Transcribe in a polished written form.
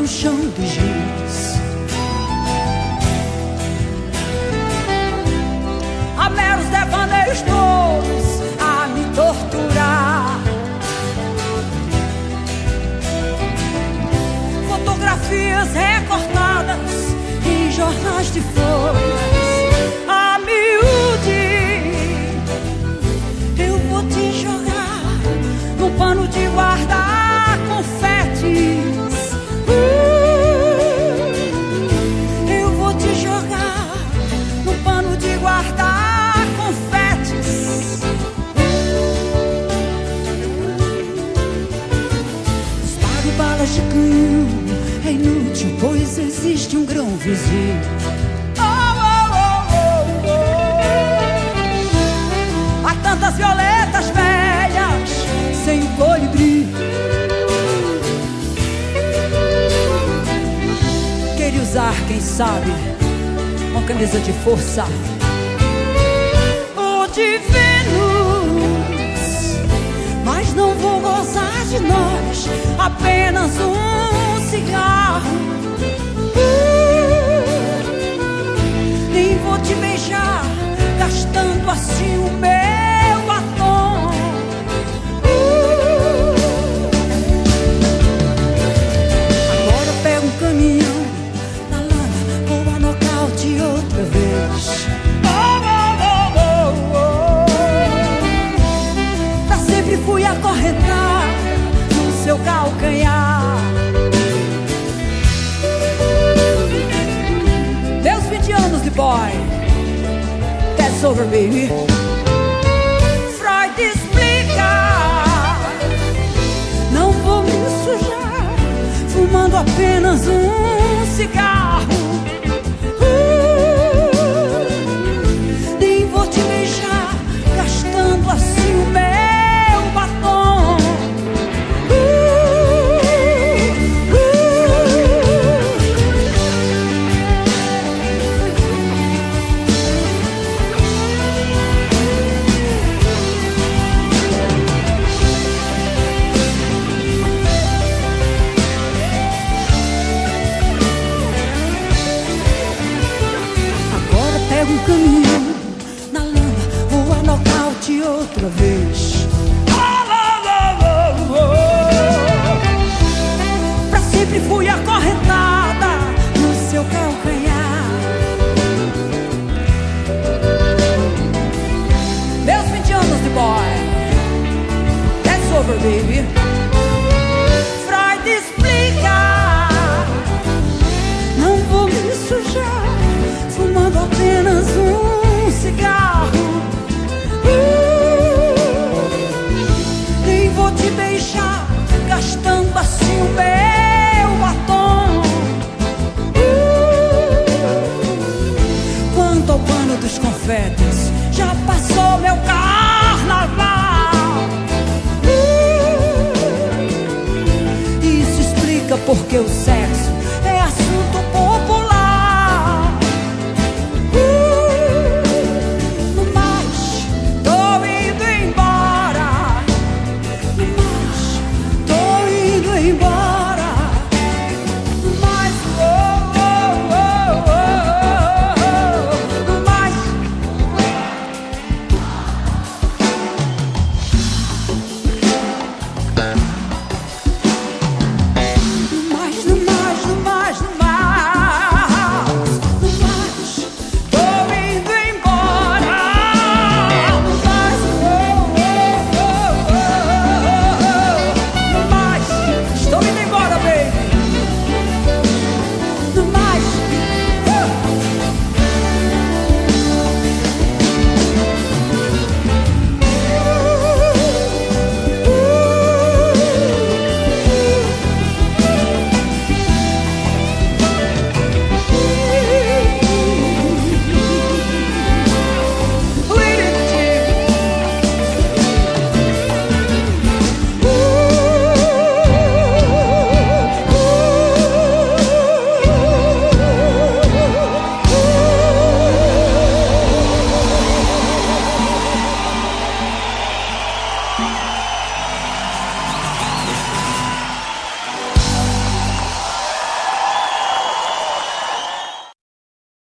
no chão do giz. Há meros devaneios todos a me torturar. Fotografias recortadas em jornais de folhas. A miúde, eu vou te jogar no pano de guardar confetes. Eu vou te jogar no pano de guardar confetes. Disparo balas de canhão, é inútil, pois existe um grão vizinho. Há tantas violetas velhas sem o colibri. Queria usar, quem sabe, uma camisa de força ou de Vênus, mas não vou gozar de nós, apenas um cigarro. Nem vou te beijar, gastando assim o meu batom. Agora eu pego um caminhão na lama, vou a nocaute outra vez. Pra sempre fui acorrentar no seu calcanhar. Meus 20 anos de boy, that's over, baby. Freud explica, não vou me sujar fumando apenas um cigarro. Nem vou te beijar gastando assim o meu batom. Um caminhão na lama, vou a nocaute outra vez. Pra sempre fui acorrentada no seu calcanhar. Meus 20 anos de boy, that's over, baby. Freud explica, não vou me sujar fumando apenas um cigarro. Nem vou te beijar gastando assim o meu batom. Quanto ao pano dos confetes, já passou meu carnaval. Isso explica porque o céu